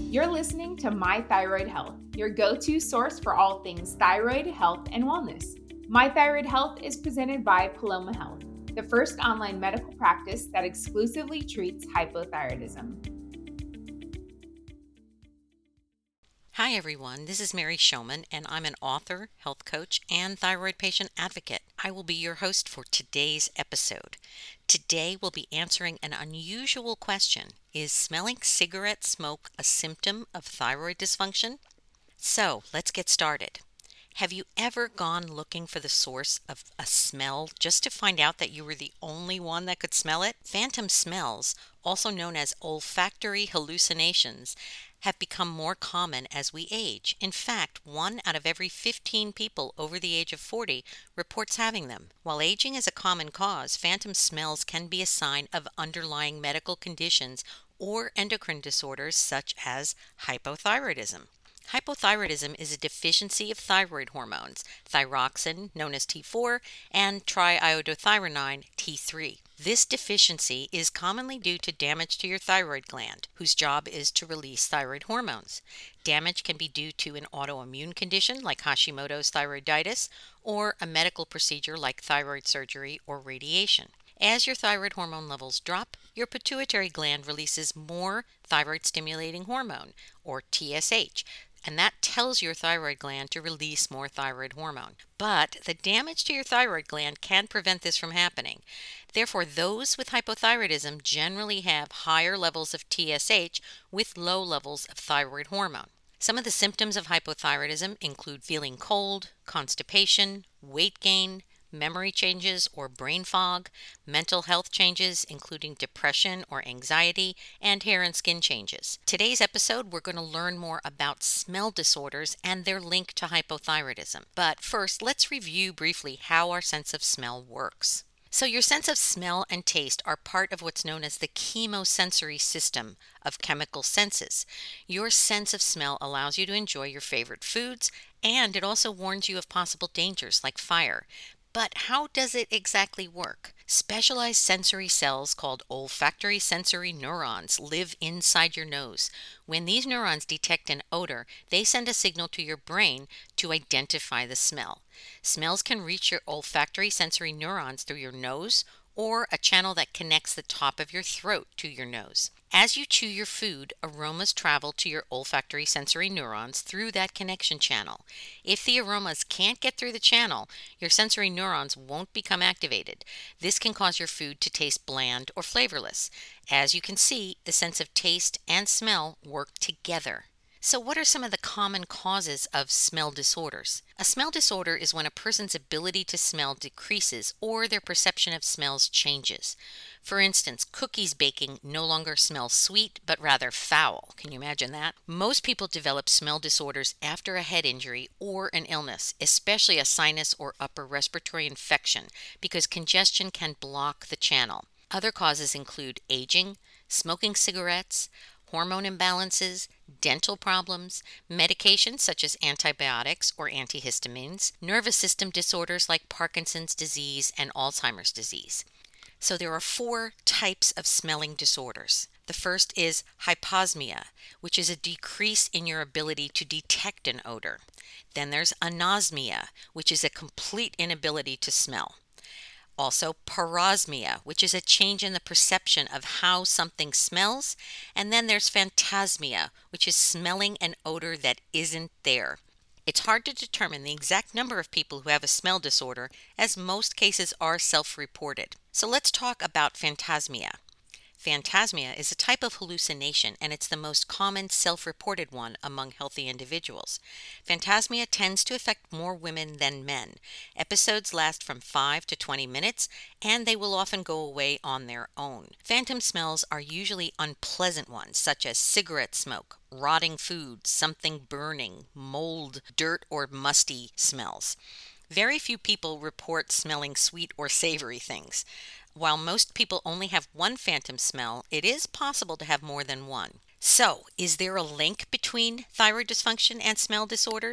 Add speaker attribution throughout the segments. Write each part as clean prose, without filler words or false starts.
Speaker 1: You're listening to My Thyroid Health, your go-to source for all things thyroid, health, and wellness. My Thyroid Health is presented by Paloma Health, the first online medical practice that exclusively treats hypothyroidism.
Speaker 2: Hi everyone, this is Mary Showman and I'm an author, health coach, and thyroid patient advocate. I will be your host for today's episode. Today we'll be answering an unusual question. Is smelling cigarette smoke a symptom of thyroid dysfunction? So let's get started. Have you ever gone looking for the source of a smell just to find out that you were the only one that could smell it? Phantom smells, also known as olfactory hallucinations, have become more common as we age. In fact, 1 out of every 15 people over the age of 40 reports having them. While aging is a common cause, phantom smells can be a sign of underlying medical conditions or endocrine disorders such as hypothyroidism. Hypothyroidism is a deficiency of thyroid hormones, thyroxine, known as T4, and triiodothyronine, T3. This deficiency is commonly due to damage to your thyroid gland, whose job is to release thyroid hormones. Damage can be due to an autoimmune condition like Hashimoto's thyroiditis or a medical procedure like thyroid surgery or radiation. As your thyroid hormone levels drop, your pituitary gland releases more thyroid-stimulating hormone, or TSH, and that tells your thyroid gland to release more thyroid hormone. But the damage to your thyroid gland can prevent this from happening. Therefore, those with hypothyroidism generally have higher levels of TSH with low levels of thyroid hormone. Some of the symptoms of hypothyroidism include feeling cold, constipation, weight gain, memory changes or brain fog, mental health changes including depression or anxiety, and hair and skin changes. Today's episode, we're going to learn more about smell disorders and their link to hypothyroidism. But first, let's review briefly how our sense of smell works. So your sense of smell and taste are part of what's known as the chemosensory system of chemical senses. Your sense of smell allows you to enjoy your favorite foods, and it also warns you of possible dangers like fire. But how does it exactly work? Specialized sensory cells called olfactory sensory neurons live inside your nose. When these neurons detect an odor, they send a signal to your brain to identify the smell. Smells can reach your olfactory sensory neurons through your nose or a channel that connects the top of your throat to your nose. As you chew your food, aromas travel to your olfactory sensory neurons through that connection channel. If the aromas can't get through the channel, your sensory neurons won't become activated. This can cause your food to taste bland or flavorless. As you can see, the sense of taste and smell work together. So what are some of the common causes of smell disorders? A smell disorder is when a person's ability to smell decreases or their perception of smells changes. For instance, cookies baking no longer smell sweet, but rather foul. Can you imagine that? Most people develop smell disorders after a head injury or an illness, especially a sinus or upper respiratory infection, because congestion can block the channel. Other causes include aging, smoking cigarettes, hormone imbalances, dental problems, medications such as antibiotics or antihistamines, nervous system disorders like Parkinson's disease and Alzheimer's disease. So there are 4 types of smelling disorders. The first is hyposmia, which is a decrease in your ability to detect an odor. Then there's anosmia, which is a complete inability to smell. Also, parosmia, which is a change in the perception of how something smells. And then there's phantasmia, which is smelling an odor that isn't there. It's hard to determine the exact number of people who have a smell disorder, as most cases are self-reported. So let's talk about phantasmia. Phantasmia is a type of hallucination, and it's the most common self-reported one among healthy individuals. Phantasmia tends to affect more women than men. Episodes last from 5 to 20 minutes, and they will often go away on their own. Phantom smells are usually unpleasant ones, such as cigarette smoke, rotting food, something burning, mold, dirt, or musty smells. Very few people report smelling sweet or savory things. While most people only have one phantom smell, it is possible to have more than one. So, is there a link between thyroid dysfunction and smell disorders?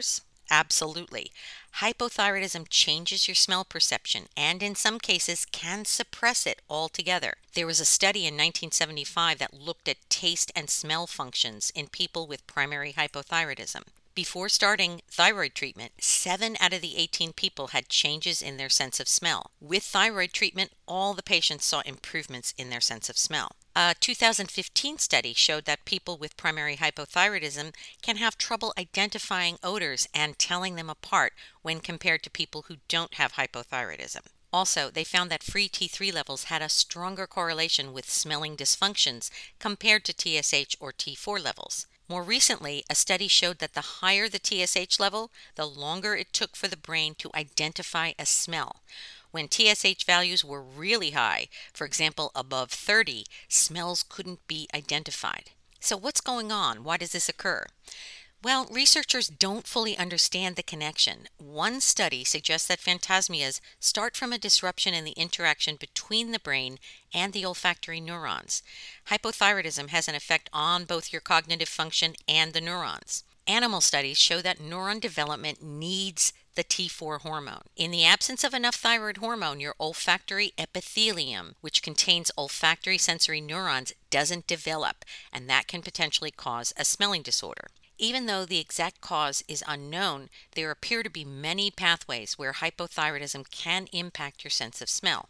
Speaker 2: Absolutely. Hypothyroidism changes your smell perception and in some cases can suppress it altogether. There was a study in 1975 that looked at taste and smell functions in people with primary hypothyroidism. Before starting thyroid treatment, 7 out of the 18 people had changes in their sense of smell. With thyroid treatment, all the patients saw improvements in their sense of smell. A 2015 study showed that people with primary hypothyroidism can have trouble identifying odors and telling them apart when compared to people who don't have hypothyroidism. Also, they found that free T3 levels had a stronger correlation with smelling dysfunctions compared to TSH or T4 levels. More recently, a study showed that the higher the TSH level, the longer it took for the brain to identify a smell. When TSH values were really high, for example above 30, smells couldn't be identified. So what's going on? Why does this occur? Well, researchers don't fully understand the connection. One study suggests that phantasmias start from a disruption in the interaction between the brain and the olfactory neurons. Hypothyroidism has an effect on both your cognitive function and the neurons. Animal studies show that neuron development needs the T4 hormone. In the absence of enough thyroid hormone, your olfactory epithelium, which contains olfactory sensory neurons, doesn't develop, and that can potentially cause a smelling disorder. Even though the exact cause is unknown, there appear to be many pathways where hypothyroidism can impact your sense of smell.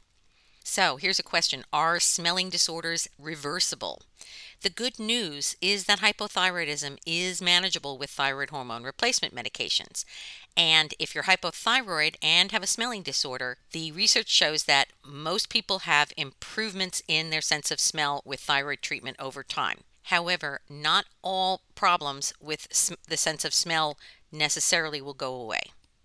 Speaker 2: So here's a question: are smelling disorders reversible? The good news is that hypothyroidism is manageable with thyroid hormone replacement medications. And if you're hypothyroid and have a smelling disorder, the research shows that most people have improvements in their sense of smell with thyroid treatment over time. However, not all problems with the sense of smell necessarily will go away.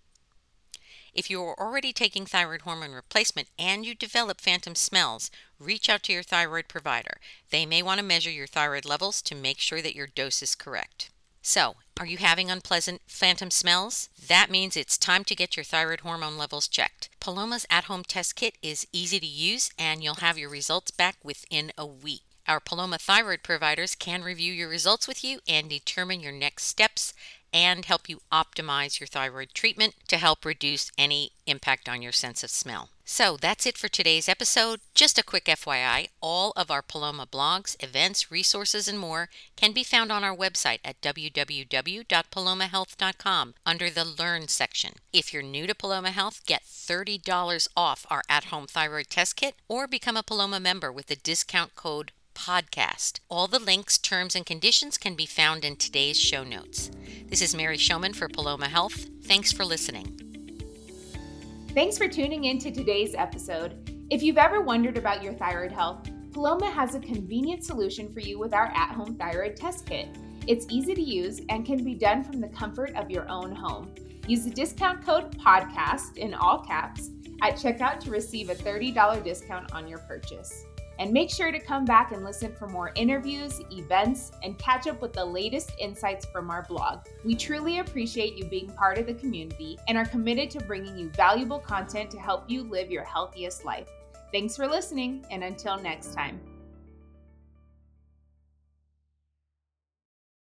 Speaker 2: If you are already taking thyroid hormone replacement and you develop phantom smells, reach out to your thyroid provider. They may want to measure your thyroid levels to make sure that your dose is correct. So, are you having unpleasant phantom smells? That means it's time to get your thyroid hormone levels checked. Paloma's at-home test kit is easy to use and you'll have your results back within a week. Our Paloma thyroid providers can review your results with you and determine your next steps and help you optimize your thyroid treatment to help reduce any impact on your sense of smell. So that's it for today's episode. Just a quick FYI, all of our Paloma blogs, events, resources, and more can be found on our website at www.palomahealth.com under the Learn section. If you're new to Paloma Health, get $30 off our at-home thyroid test kit or become a Paloma member with the discount code podcast. All the links, terms, and conditions can be found in today's show notes. This is Mary Showman for Paloma Health. Thanks for listening.
Speaker 1: Thanks for tuning in to today's episode. If you've ever wondered about your thyroid health, Paloma has a convenient solution for you with our at-home thyroid test kit. It's easy to use and can be done from the comfort of your own home. Use the discount code PODCAST in all caps at checkout to receive a $30 discount on your purchase. And make sure to come back and listen for more interviews, events, and catch up with the latest insights from our blog. We truly appreciate you being part of the community and are committed to bringing you valuable content to help you live your healthiest life. Thanks for listening, and until next time.